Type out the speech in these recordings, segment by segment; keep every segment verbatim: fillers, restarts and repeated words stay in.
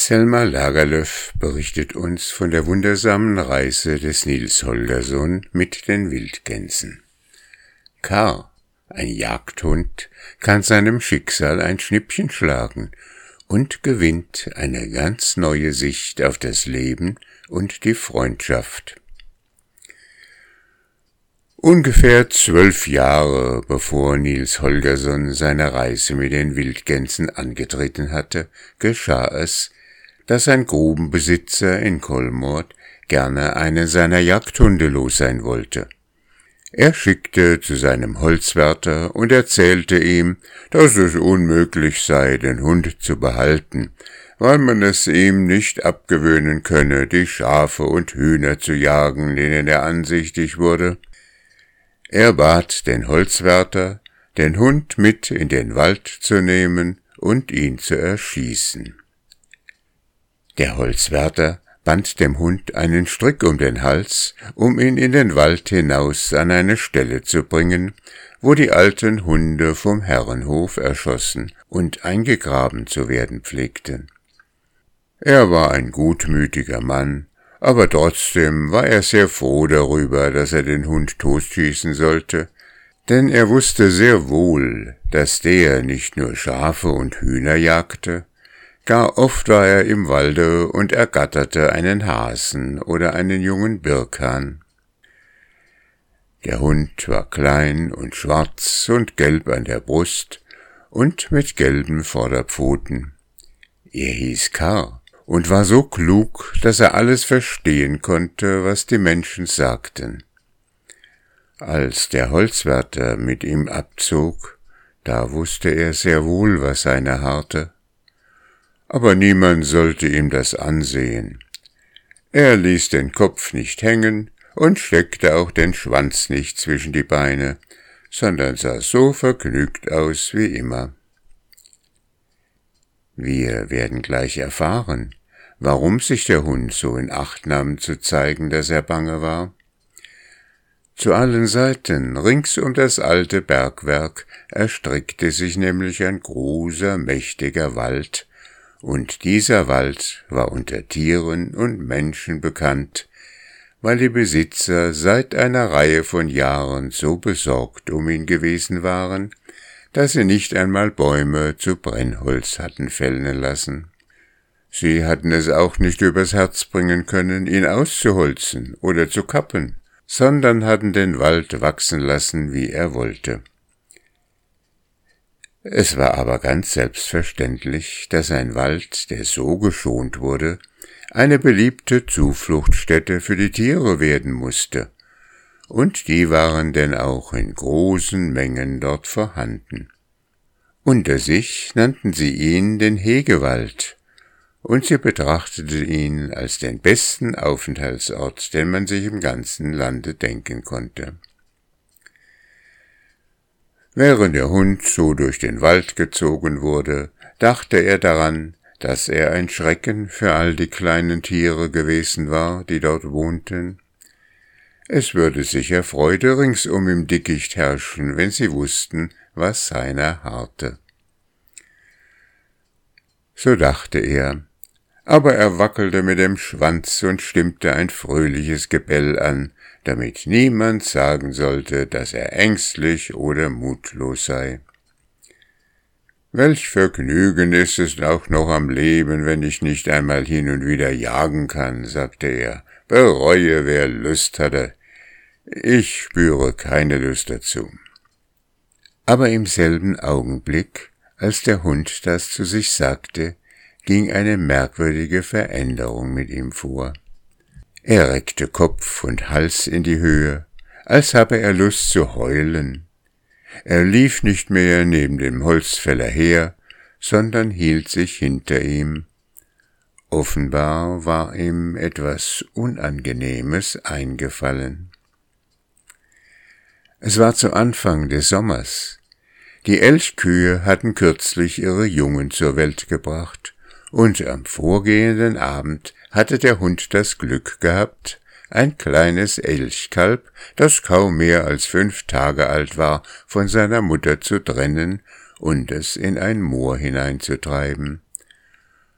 Selma Lagerlöf berichtet uns von der wundersamen Reise des Niels Holgersson mit den Wildgänsen. Kar, ein Jagdhund, kann seinem Schicksal ein Schnippchen schlagen und gewinnt eine ganz neue Sicht auf das Leben und die Freundschaft. Ungefähr zwölf Jahre bevor Niels Holgersson seine Reise mit den Wildgänsen angetreten hatte, geschah es, dass ein Grubenbesitzer in Kolmord gerne einen seiner Jagdhunde los sein wollte. Er schickte zu seinem Holzwärter und erzählte ihm, dass es unmöglich sei, den Hund zu behalten, weil man es ihm nicht abgewöhnen könne, die Schafe und Hühner zu jagen, denen er ansichtig wurde. Er bat den Holzwärter, den Hund mit in den Wald zu nehmen und ihn zu erschießen. Der Holzwärter band dem Hund einen Strick um den Hals, um ihn in den Wald hinaus an eine Stelle zu bringen, wo die alten Hunde vom Herrenhof erschossen und eingegraben zu werden pflegten. Er war ein gutmütiger Mann, aber trotzdem war er sehr froh darüber, dass er den Hund totschießen sollte, denn er wusste sehr wohl, dass der nicht nur Schafe und Hühner jagte, gar oft war er im Walde und ergatterte einen Hasen oder einen jungen Birkhahn. Der Hund war klein und schwarz und gelb an der Brust und mit gelben Vorderpfoten. Er hieß Kar und war so klug, dass er alles verstehen konnte, was die Menschen sagten. Als der Holzwärter mit ihm abzog, da wusste er sehr wohl, was seine harrte. Aber niemand sollte ihm das ansehen. Er ließ den Kopf nicht hängen und steckte auch den Schwanz nicht zwischen die Beine, sondern sah so vergnügt aus wie immer. Wir werden gleich erfahren, warum sich der Hund so in Acht nahm, zu zeigen, dass er bange war. Zu allen Seiten, rings um das alte Bergwerk, erstreckte sich nämlich ein großer, mächtiger Wald, und dieser Wald war unter Tieren und Menschen bekannt, weil die Besitzer seit einer Reihe von Jahren so besorgt um ihn gewesen waren, dass sie nicht einmal Bäume zu Brennholz hatten fällen lassen. Sie hatten es auch nicht übers Herz bringen können, ihn auszuholzen oder zu kappen, sondern hatten den Wald wachsen lassen, wie er wollte. Es war aber ganz selbstverständlich, dass ein Wald, der so geschont wurde, eine beliebte Zufluchtsstätte für die Tiere werden musste, und die waren denn auch in großen Mengen dort vorhanden. Unter sich nannten sie ihn den Hegewald, und sie betrachteten ihn als den besten Aufenthaltsort, den man sich im ganzen Lande denken konnte. Während der Hund so durch den Wald gezogen wurde, dachte er daran, dass er ein Schrecken für all die kleinen Tiere gewesen war, die dort wohnten. Es würde sicher Freude ringsum im Dickicht herrschen, wenn sie wussten, was seiner harrte. So dachte er, aber er wackelte mit dem Schwanz und stimmte ein fröhliches Gebell an, damit niemand sagen sollte, dass er ängstlich oder mutlos sei. Welch Vergnügen ist es auch noch am Leben, wenn ich nicht einmal hin und wieder jagen kann, sagte er. Bereue, wer Lust hatte. Ich spüre keine Lust dazu. Aber im selben Augenblick, als der Hund das zu sich sagte, ging eine merkwürdige Veränderung mit ihm vor. Er reckte Kopf und Hals in die Höhe, als habe er Lust zu heulen. Er lief nicht mehr neben dem Holzfäller her, sondern hielt sich hinter ihm. Offenbar war ihm etwas Unangenehmes eingefallen. Es war zu Anfang des Sommers. Die Elchkühe hatten kürzlich ihre Jungen zur Welt gebracht, und am vorgehenden Abend hatte der Hund das Glück gehabt, ein kleines Elchkalb, das kaum mehr als fünf Tage alt war, von seiner Mutter zu trennen und es in ein Moor hineinzutreiben.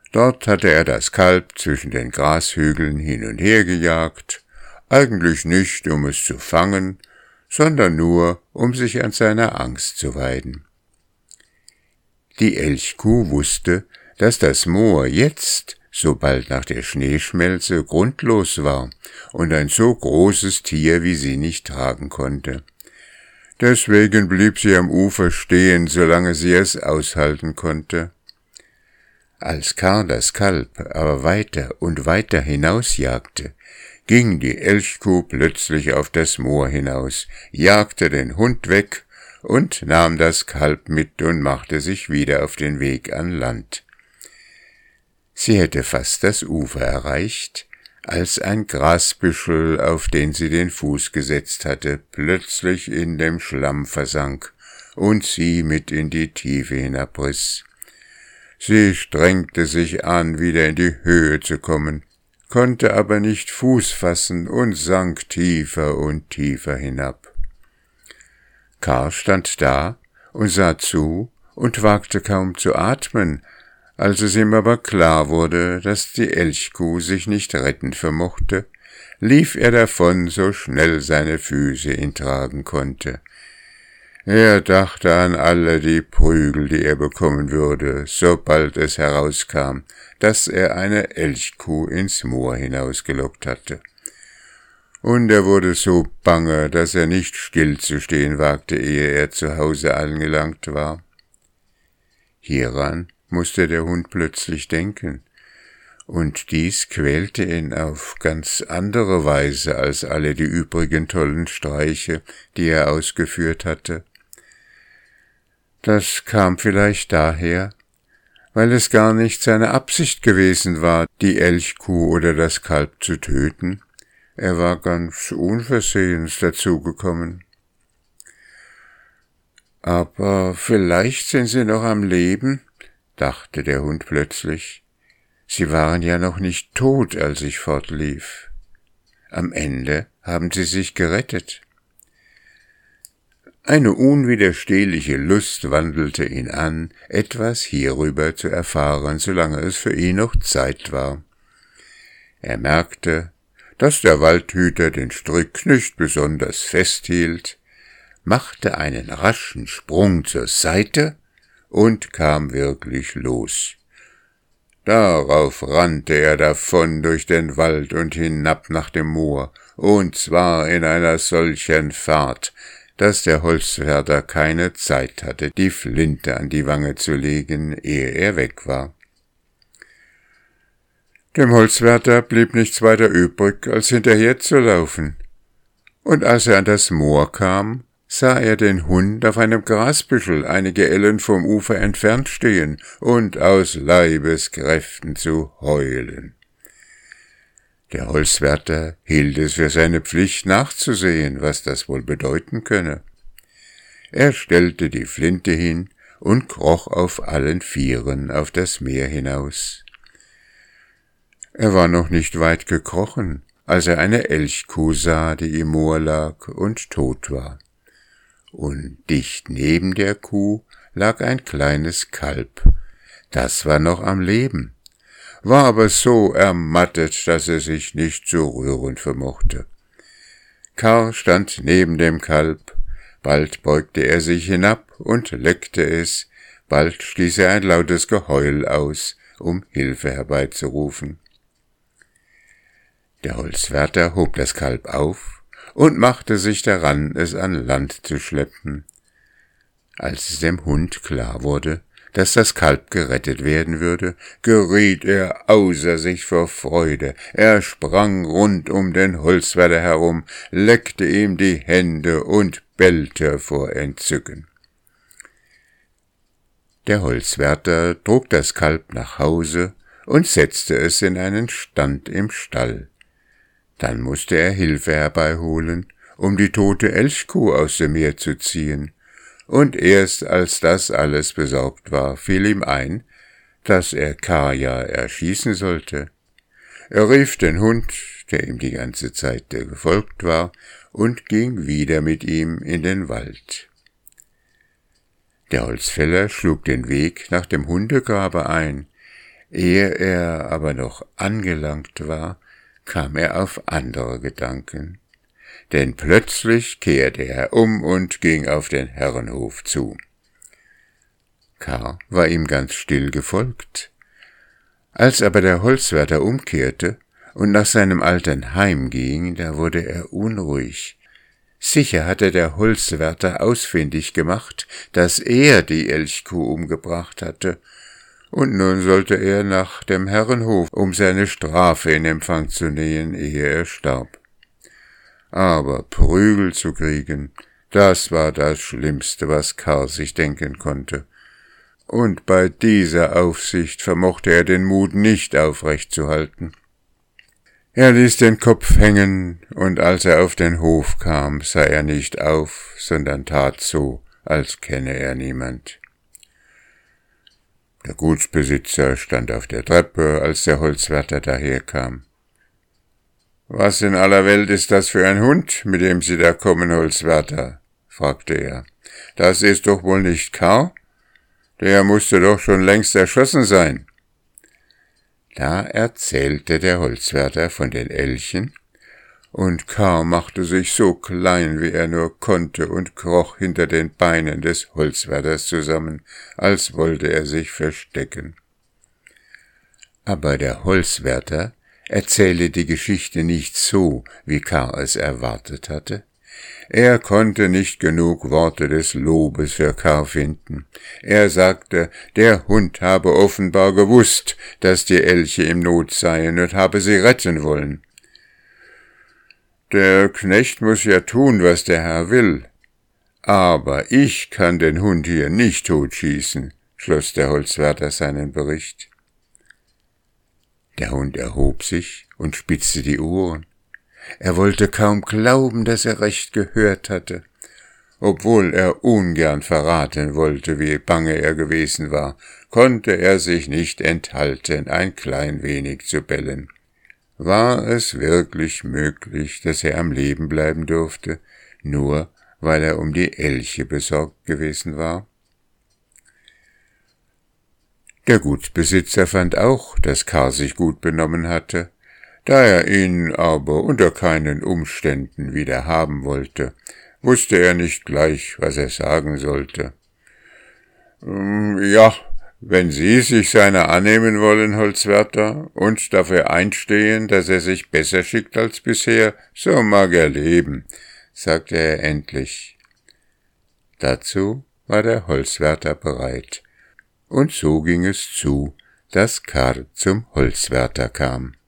Dort hatte er das Kalb zwischen den Grashügeln hin und her gejagt, eigentlich nicht, um es zu fangen, sondern nur, um sich an seiner Angst zu weiden. Die Elchkuh wusste, dass das Moor jetzt, so bald nach der Schneeschmelze, grundlos war und ein so großes Tier wie sie nicht tragen konnte. Deswegen blieb sie am Ufer stehen, solange sie es aushalten konnte. Als Karl das Kalb aber weiter und weiter hinausjagte, ging die Elchkuh plötzlich auf das Moor hinaus, jagte den Hund weg und nahm das Kalb mit und machte sich wieder auf den Weg an Land. Sie hätte fast das Ufer erreicht, als ein Grasbüschel, auf den sie den Fuß gesetzt hatte, plötzlich in dem Schlamm versank und sie mit in die Tiefe hinabriss. Sie strengte sich an, wieder in die Höhe zu kommen, konnte aber nicht Fuß fassen und sank tiefer und tiefer hinab. Karl stand da und sah zu und wagte kaum zu atmen, als es ihm aber klar wurde, dass die Elchkuh sich nicht retten vermochte, lief er davon, so schnell seine Füße ihn tragen konnte. Er dachte an alle die Prügel, die er bekommen würde, sobald es herauskam, dass er eine Elchkuh ins Moor hinausgelockt hatte. Und er wurde so bange, dass er nicht stillzustehen wagte, ehe er zu Hause angelangt war. Hieran musste der Hund plötzlich denken, und dies quälte ihn auf ganz andere Weise als alle die übrigen tollen Streiche, die er ausgeführt hatte. Das kam vielleicht daher, weil es gar nicht seine Absicht gewesen war, die Elchkuh oder das Kalb zu töten. Er war ganz unversehens dazugekommen. Aber vielleicht sind sie noch am Leben, dachte der Hund plötzlich. Sie waren ja noch nicht tot, als ich fortlief. Am Ende haben sie sich gerettet. Eine unwiderstehliche Lust wandelte ihn an, etwas hierüber zu erfahren, solange es für ihn noch Zeit war. Er merkte, dass der Waldhüter den Strick nicht besonders festhielt, machte einen raschen Sprung zur Seite und kam wirklich los. Darauf rannte er davon durch den Wald und hinab nach dem Moor, und zwar in einer solchen Fahrt, dass der Holzwärter keine Zeit hatte, die Flinte an die Wange zu legen, ehe er weg war. Dem Holzwärter blieb nichts weiter übrig, als hinterher zu laufen, und als er an das Moor kam, sah er den Hund auf einem Grasbüschel einige Ellen vom Ufer entfernt stehen und aus Leibeskräften zu heulen. Der Holzwärter hielt es für seine Pflicht nachzusehen, was das wohl bedeuten könne. Er stellte die Flinte hin und kroch auf allen Vieren auf das Meer hinaus. Er war noch nicht weit gekrochen, als er eine Elchkuh sah, die im Moor lag und tot war. Und dicht neben der Kuh lag ein kleines Kalb. Das war noch am Leben, war aber so ermattet, dass er sich nicht zu rühren vermochte. Karl stand neben dem Kalb, bald beugte er sich hinab und leckte es, bald stieß er ein lautes Geheul aus, um Hilfe herbeizurufen. Der Holzwärter hob das Kalb auf und machte sich daran, es an Land zu schleppen. Als es dem Hund klar wurde, dass das Kalb gerettet werden würde, geriet er außer sich vor Freude. Er sprang rund um den Holzwärter herum, leckte ihm die Hände und bellte vor Entzücken. Der Holzwärter trug das Kalb nach Hause und setzte es in einen Stand im Stall. Dann musste er Hilfe herbeiholen, um die tote Elchkuh aus dem Meer zu ziehen, und erst als das alles besorgt war, fiel ihm ein, dass er Kaja erschießen sollte. Er rief den Hund, der ihm die ganze Zeit gefolgt war, und ging wieder mit ihm in den Wald. Der Holzfäller schlug den Weg nach dem Hundegrabe ein. Ehe er aber noch angelangt war, kam er auf andere Gedanken, denn plötzlich kehrte er um und ging auf den Herrenhof zu. Karl war ihm ganz still gefolgt. Als aber der Holzwärter umkehrte und nach seinem alten Heim ging, da wurde er unruhig. Sicher hatte der Holzwärter ausfindig gemacht, dass er die Elchkuh umgebracht hatte, und nun sollte er nach dem Herrenhof, um seine Strafe in Empfang zu nehmen, ehe er starb. Aber Prügel zu kriegen, das war das Schlimmste, was Karl sich denken konnte. Und bei dieser Aufsicht vermochte er den Mut nicht aufrecht zu halten. Er ließ den Kopf hängen, und als er auf den Hof kam, sah er nicht auf, sondern tat so, als kenne er niemand. Der Gutsbesitzer stand auf der Treppe, als der Holzwärter daherkam. »Was in aller Welt ist das für ein Hund, mit dem Sie da kommen, Holzwärter?« fragte er. »Das ist doch wohl nicht Karl? Der musste doch schon längst erschossen sein.« Da erzählte der Holzwärter von den Elchen, und Karl machte sich so klein, wie er nur konnte, und kroch hinter den Beinen des Holzwärters zusammen, als wollte er sich verstecken. Aber der Holzwärter erzählte die Geschichte nicht so, wie Karl es erwartet hatte. Er konnte nicht genug Worte des Lobes für Karl finden. Er sagte, der Hund habe offenbar gewusst, dass die Elche im Not seien, und habe sie retten wollen. Der Knecht muss ja tun, was der Herr will. Aber ich kann den Hund hier nicht totschießen, schloss der Holzwärter seinen Bericht. Der Hund erhob sich und spitzte die Ohren. Er wollte kaum glauben, dass er recht gehört hatte. Obwohl er ungern verraten wollte, wie bange er gewesen war, konnte er sich nicht enthalten, ein klein wenig zu bellen. War es wirklich möglich, dass er am Leben bleiben durfte, nur weil er um die Elche besorgt gewesen war? Der Gutsbesitzer fand auch, dass Karl sich gut benommen hatte. Da er ihn aber unter keinen Umständen wieder haben wollte, wusste er nicht gleich, was er sagen sollte. »Ja, wenn Sie sich seiner annehmen wollen, Holzwärter, und dafür einstehen, dass er sich besser schickt als bisher, so mag er leben«, sagte er endlich. Dazu war der Holzwärter bereit, und so ging es zu, dass Karl zum Holzwärter kam.